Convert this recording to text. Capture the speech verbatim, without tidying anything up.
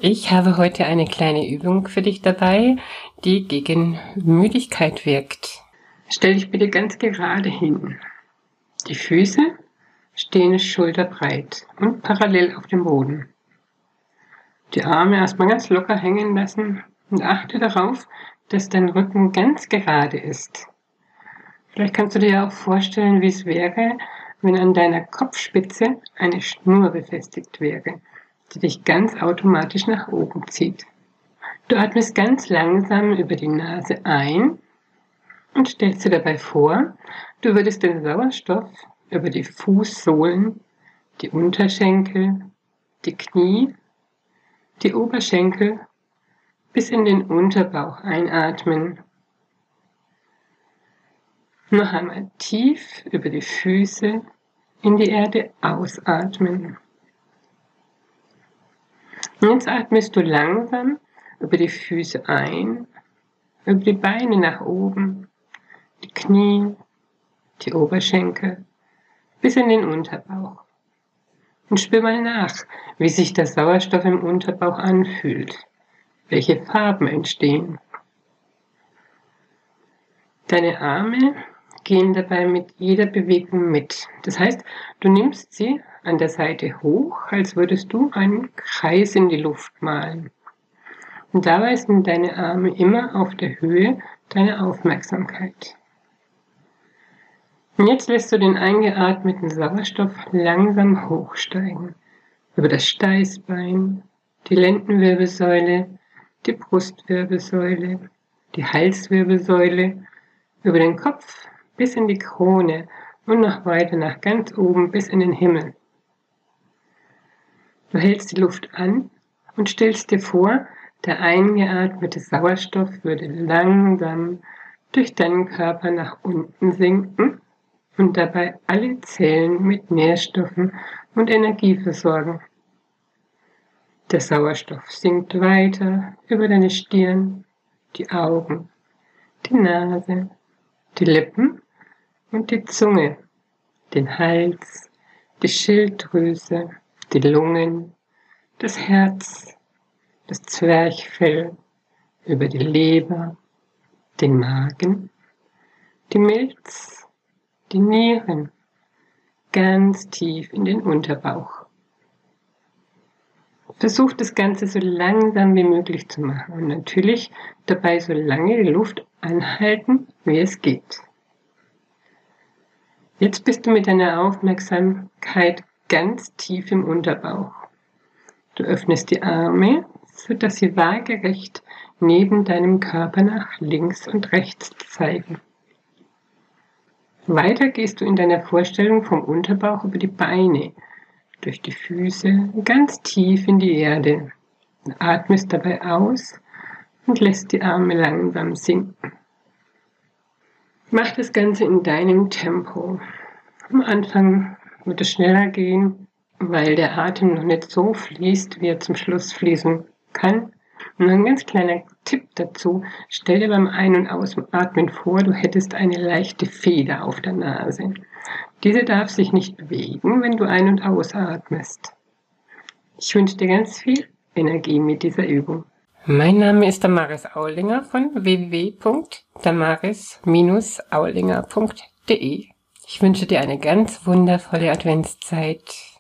Ich habe heute eine kleine Übung für dich dabei, die gegen Müdigkeit wirkt. Stell dich bitte ganz gerade hin. Die Füße stehen schulterbreit und parallel auf dem Boden. Die Arme erstmal ganz locker hängen lassen und achte darauf, dass dein Rücken ganz gerade ist. Vielleicht kannst du dir auch vorstellen, wie es wäre, wenn an deiner Kopfspitze eine Schnur befestigt wäre, die dich ganz automatisch nach oben zieht. Du atmest ganz langsam über die Nase ein und stellst dir dabei vor, du würdest den Sauerstoff über die Fußsohlen, die Unterschenkel, die Knie, die Oberschenkel bis in den Unterbauch einatmen. Noch einmal tief über die Füße in die Erde ausatmen. Und jetzt atmest du langsam über die Füße ein, über die Beine nach oben, die Knie, die Oberschenkel, bis in den Unterbauch. Und spür mal nach, wie sich der Sauerstoff im Unterbauch anfühlt, welche Farben entstehen. Deine Arme gehen dabei mit jeder Bewegung mit. Das heißt, du nimmst sie an der Seite hoch, als würdest du einen Kreis in die Luft malen. Und dabei sind deine Arme immer auf der Höhe deiner Aufmerksamkeit. Und jetzt lässt du den eingeatmeten Sauerstoff langsam hochsteigen. Über das Steißbein, die Lendenwirbelsäule, die Brustwirbelsäule, die Halswirbelsäule, über den Kopf bis in die Krone und noch weiter nach ganz oben bis in den Himmel. Du hältst die Luft an und stellst dir vor, der eingeatmete Sauerstoff würde langsam durch deinen Körper nach unten sinken und dabei alle Zellen mit Nährstoffen und Energie versorgen. Der Sauerstoff sinkt weiter über deine Stirn, die Augen, die Nase, die Lippen und die Zunge, den Hals, die Schilddrüse, die Lungen, das Herz, das Zwerchfell, über die Leber, den Magen, die Milz, die Nieren, ganz tief in den Unterbauch. Versuch das Ganze so langsam wie möglich zu machen und natürlich dabei so lange die Luft anhalten, wie es geht. Jetzt bist du mit deiner Aufmerksamkeit ganz tief im Unterbauch. Du öffnest die Arme, sodass sie waagerecht neben deinem Körper nach links und rechts zeigen. Weiter gehst du in deiner Vorstellung vom Unterbauch über die Beine, durch die Füße ganz tief in die Erde. Atmest dabei aus und lässt die Arme langsam sinken. Mach das Ganze in deinem Tempo. Am Anfang wird es schneller gehen, weil der Atem noch nicht so fließt, wie er zum Schluss fließen kann. Und ein ganz kleiner Tipp dazu, stell dir beim Ein- und Ausatmen vor, du hättest eine leichte Feder auf der Nase. Diese darf sich nicht bewegen, wenn du ein- und ausatmest. Ich wünsche dir ganz viel Energie mit dieser Übung. Mein Name ist Damaris Aulinger von w w w punkt damaris Bindestrich aulinger punkt de. Ich wünsche dir eine ganz wundervolle Adventszeit.